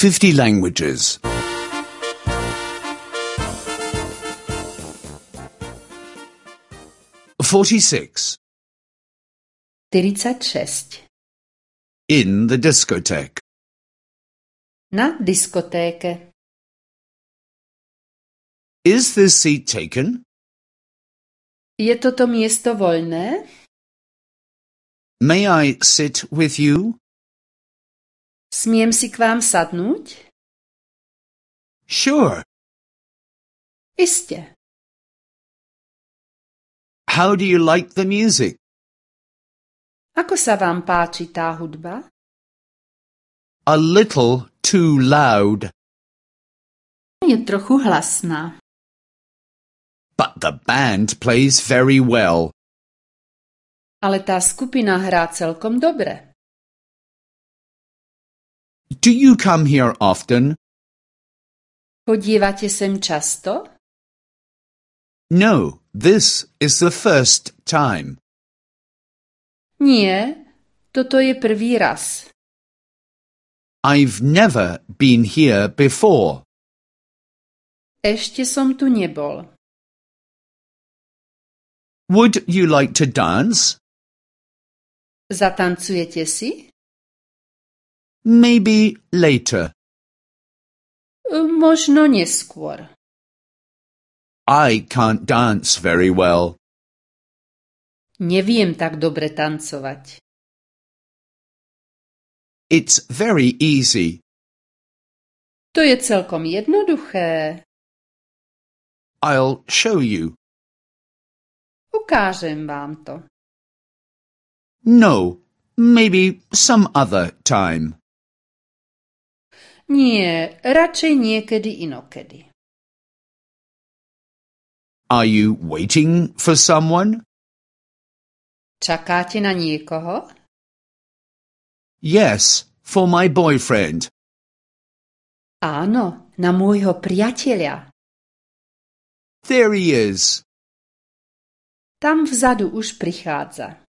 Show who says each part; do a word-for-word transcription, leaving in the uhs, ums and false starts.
Speaker 1: fifty languages. forty-six.
Speaker 2: štyridsať šesť.
Speaker 1: In the discotheque.
Speaker 2: Na diskotéke.
Speaker 1: Is this seat taken?
Speaker 2: Je toto miesto voľné?
Speaker 1: May I sit with you?
Speaker 2: Smiem si k vám sadnúť?
Speaker 1: Sure.
Speaker 2: Iste.
Speaker 1: How do you like the music?
Speaker 2: Ako sa vám páči tá hudba?
Speaker 1: A little too loud.
Speaker 2: Je trochu hlasná.
Speaker 1: But the band plays very well.
Speaker 2: Ale tá skupina hrá celkom dobre.
Speaker 1: Do you come here often?
Speaker 2: Chodívate sem často?
Speaker 1: No, this is the first time.
Speaker 2: Nie, toto je prvý raz.
Speaker 1: I've never been here before.
Speaker 2: Ešte som tu nebol.
Speaker 1: Would you like to dance?
Speaker 2: Zatancujete si?
Speaker 1: Maybe later.
Speaker 2: Možno neskôr.
Speaker 1: I can't dance very well.
Speaker 2: Neviem tak dobre tancovať.
Speaker 1: It's very easy.
Speaker 2: To je celkom jednoduché.
Speaker 1: I'll show you.
Speaker 2: Ukážem vám to.
Speaker 1: No, maybe some other time.
Speaker 2: Nie, radšej niekedy inokedy.
Speaker 1: Are you waiting for someone?
Speaker 2: Čakáte na niekoho?
Speaker 1: Yes, for my boyfriend.
Speaker 2: Áno, na môjho priateľa.
Speaker 1: There he is.
Speaker 2: Tam vzadu už prichádza.